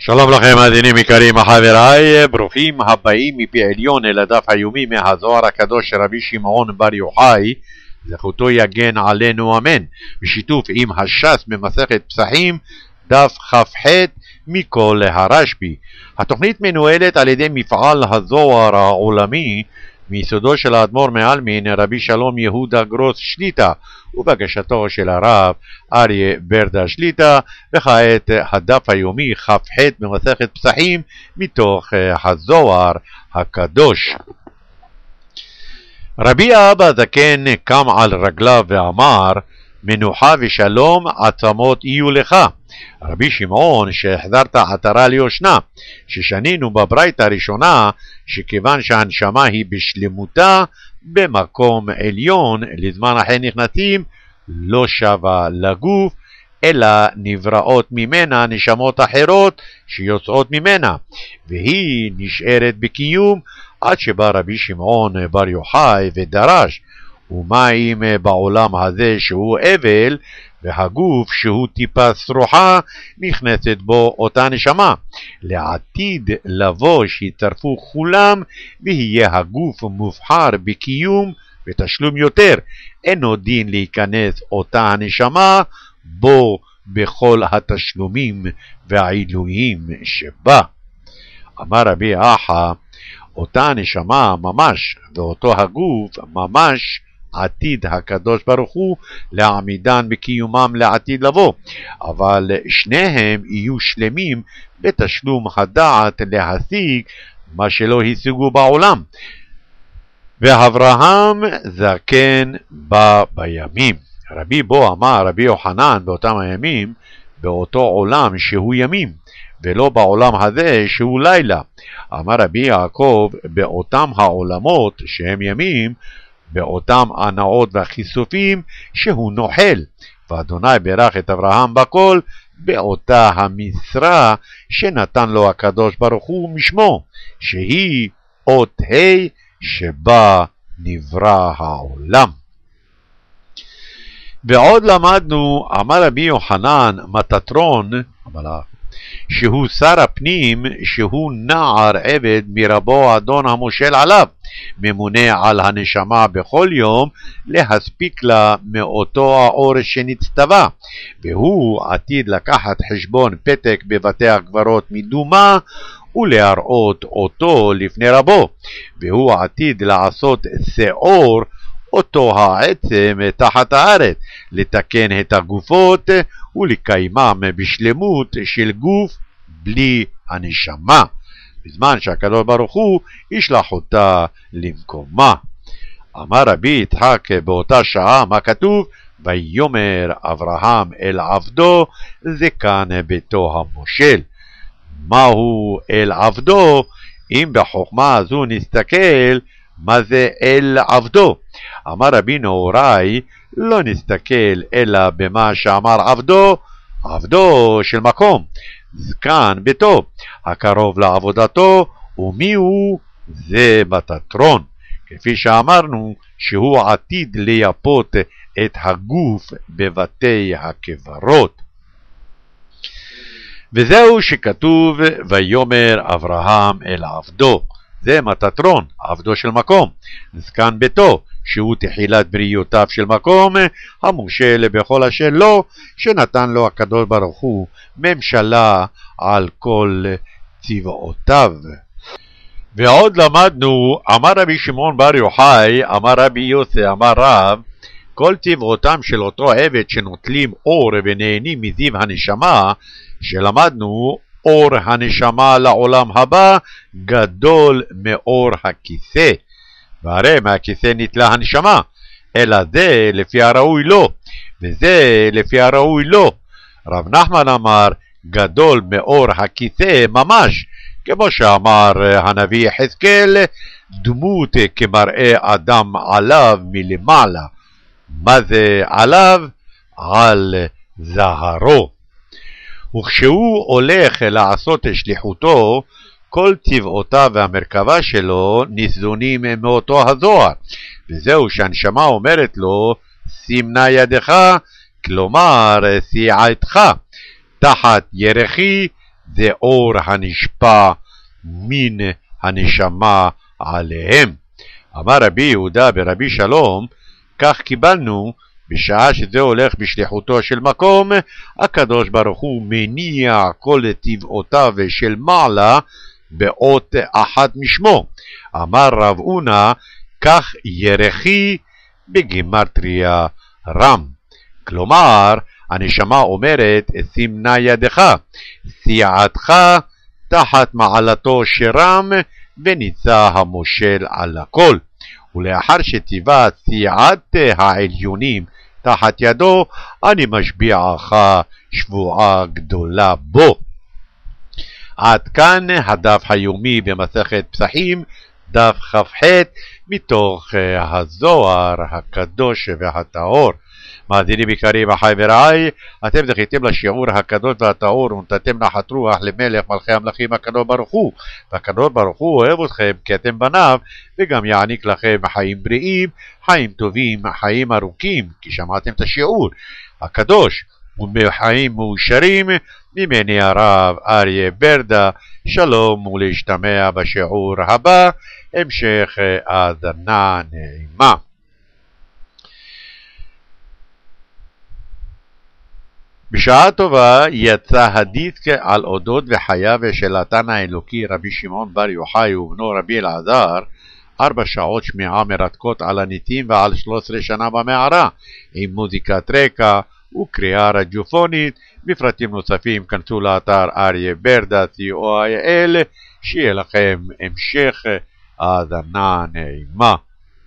שלום לכם מאזינים יקרים חבריי, ברוכים הבאים מפי עליון אל הדף היומי מהזוהר הקדוש של רבי שמעון בר יוחאי, זכותו יגן עלינו אמן, בשיתוף עם הש"ס במסכת פסחים, דף כ"ח מכל הרשב"י. התוכנית מנוהלת על ידי מפעל הזוהר העולמי מיסודו של האדמו"ר מעלמין רבי שלום יהודה גרוס שליט"א ובקשתו של הרב אריה ברדה שליט"א. וכעת הדף היומי כ"ח במסכת פסחים מתוך הזוהר הקדוש. רבי אבא זקן קם על רגליו ואמר, מנוחה ושלום עצמות יהיו לך. רבי שמעון שהחזרת עטרה ליושנה, ששנינו בברייתא הראשונה שכיוון שהנשמה היא בשלמותה במקום עליון לזמן אחרי נכנסים לא שווה לגוף, אלא נבראות ממנה נשמות אחרות שיוצאות ממנה, והיא נשארת בקיום עד שבא רבי שמעון בר יוחאי ודרש, ומה אם בעולם הזה שהוא אבל והגוף שהוא טיפה שרוחה נכנסת בו אותה נשמה, לעתיד לבוא שיצרפו כולם ויהיה הגוף מובחר בקיום ותשלום יותר, אינו דין להיכנס אותה הנשמה בו בכל התשלומים והעילויים שבה. אמר רבי אחא, אותה נשמה ממש ואותו הגוף ממש עתיד הקדוש ברוך הוא להעמידן בקיומם לעתיד לבוא, אבל שניהם יהיו שלמים בתשלום הדעת להשיג מה שלא השיגו בעולם. ואברהם זקן בא בימים. רבי בו אמר רבי יוחנן באותם הימים באותו עולם שהוא ימים ולא בעולם הזה שהוא לילה. אמר רבי יעקב באותם העולמות שהם ימים באותם הנאות והחיסופים שהוא נוחל, ואדוני ברך את אברהם בכל באותה המשרה שנתן לו הקדוש ברוך הוא משמו, שהיא אות ה' שבה נברא העולם. ועוד למדנו, אמר רבי יוחנן מטטרון המלאך, שהוא שר הפנים, שהוא נער עבד מרבו אדון המושל עליו, ממונה על הנשמה בכל יום להספיק לה מאותו האור שנצטווה, והוא עתיד לקחת חשבון פתק בבתי הקברות מדומה ולהראות אותו לפני רבו, והוא עתיד לעשות שאור אותו העצם תחת הארץ, לתקן את הגופות ולקיימם בשלמות של גוף בלי הנשמה, בזמן שהקדוש ברוך הוא ישלח אותה למקומה. אמר רבי יצחק באותה שעה, מה כתוב? ויאמר אברהם אל עבדו זקן ביתו המושל. מהו אל עבדו? אם בחוכמה הזו נסתכל מה זה אל עבדו. אמר רבי נהוראי, לא נסתכל אלא במה שאמר עבדו, עבדו של מקום, זקן ביתו, הקרוב לעבודתו, ומי הוא? זה מטטרון, כפי שאמרנו שהוא עתיד לייפות את הגוף בבתי הקברות. וזהו שכתוב ויאמר אברהם אל עבדו, זה מטטרון, עבדו של מקום, זקן ביתו, שהוא תחילת בריאותיו של מקום, המושל בכל אשר לו, שנתן לו הקדוש ברוך הוא ממשלה על כל צבאותיו. ועוד למדנו, אמר רבי שמעון בר יוחאי, אמר רבי יוסי, אמר רב, כל צבאותם של אותו עבד שנוטלים אור ונהנים מזיו הנשמה, שלמדנו אור הנשמה לעולם הבא גדול מאור הכיסא, והרי מהכיסא נטלה הנשמה, אלא זה לפי הראוי לו, וזה לפי הראוי לו. רב נחמן אמר גדול מאור הכיסא ממש, כמו שאמר הנביא יחזקאל, דמות כמראה אדם עליו מלמעלה. מה זה עליו? על זהרו. וכשהוא הולך לעשות שליחותו, כל צבאותיו והמרכבה שלו ניזונים מאותו הזוהר, וזהו שהנשמה אומרת לו, שים נא ידך, כלומר סייעתך, תחת ירחי זה אור הנשפע מן הנשמה עליהם. אמר רבי יהודה ברבי שלום, כך קיבלנו, בשעה שזה הולך בשליחותו של מקום, הקדוש ברוך הוא מניע כל טבעותיו של מעלה באות אחת משמו. אמר רב אונה, כך ירחי בגימטריה רם. כלומר, הנשמה אומרת, שים נא ידך, סיעתך תחת מעלתו שרם, וניצה המושל על הכל. ולאחר שציווה סיעת העליונים תחת ידו, אני משביעך שבועה גדולה בו. עד כאן הדף היומי במסכת פסחים, דף כ"ח מתוך הזוהר הקדוש והטהור. מאזינים יקרים אחי ורעי, אתם זכיתם לשיעור הקדוש והטהור ונתתם נחת רוח למלך מלכי המלכים הקדוש ברוך הוא, והקדוש ברוך הוא אוהב אתכם כי אתם בניו, וגם יעניק לכם חיים בריאים, חיים טובים, חיים ארוכים, כי שמעתם את השיעור הקדוש, וחיים מאושרים. ממני הרב אריה ברדה, שלום ולהשתמע בשיעור הבא, המשך האזנה נעימה. בשעה טובה יצא הדיסק על אודות וחייו של התנא האלוקי רבי שמעון בר יוחאי ובנו רבי אלעזר, 4 שעות שמיעה מרתקות על הניסים ועל 13 שנה במערה, עם מוזיקת רקע וקריאה רדיופונית. בפרטים נוספים כנסו לאתר אריה ברדה co.il. שיהיה לכם המשך האזנה נעימה.